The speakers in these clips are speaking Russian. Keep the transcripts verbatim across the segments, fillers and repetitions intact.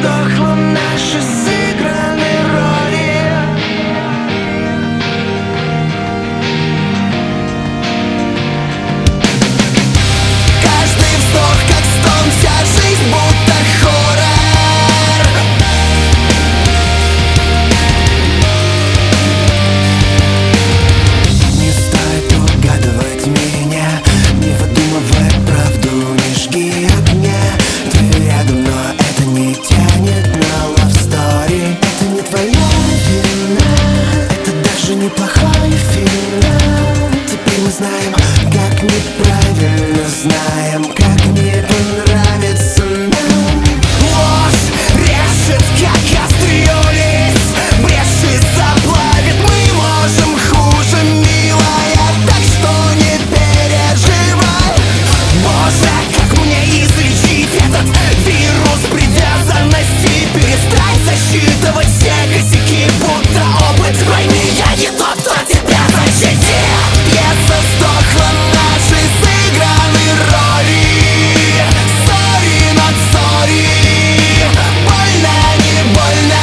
сдохла наши сыгранные роли. Каждый вздох как стон, вся жизнь будто хоррор. Не стоит угадывать меня, не выдумывай правду, не жги огня. Ты рядом, но это не тянет на love story. Это не твоя вина, это даже неплохой финал. Теперь мы знаем, как неправильно, знаем, как не понравится нам. Ложь режет, как острие лис, бреши заплавит, мы можем хуже, милая, так что не переживай. Боже, как мне излечить этот вирус привязанности? Перестань засчитывать все косяки, будто опыт. Пойми, я не тот, кто тебя защитит. Пьеса сдохла, наши сыграны роли. Сори над сори, больно, не больно.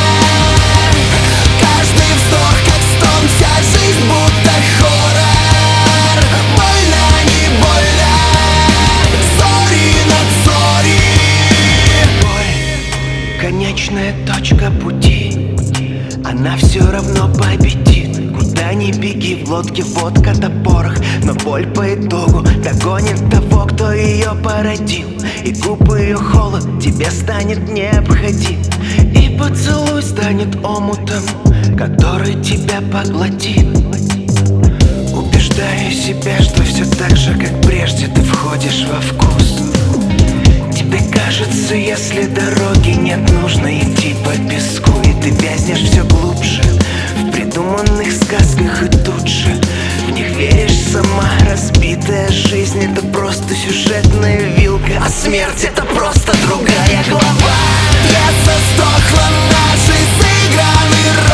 Каждый вздох как стон, вся жизнь будто хоррор. Больно, не больно. Сори над сори. Боль, конечная точка пути, она все равно победит. Куда ни беги, в лодке водка да порох, но боль по итогу догонит того, кто ее породил. И губы ее холод тебе станет необходим, и поцелуй станет омутом, который тебя поглотит. Убеждаю себя, что все так же, как прежде, ты входишь во вкус. Тебе кажется, если дороги нет, нужно идти по песку, и ты вязнешь все глубже в придуманных сказках, и тут же в них веришь сама. Разбитая жизнь — это просто сюжетная вилка, а смерть — это просто другая глава. Пьеса сдохла, наши сыграны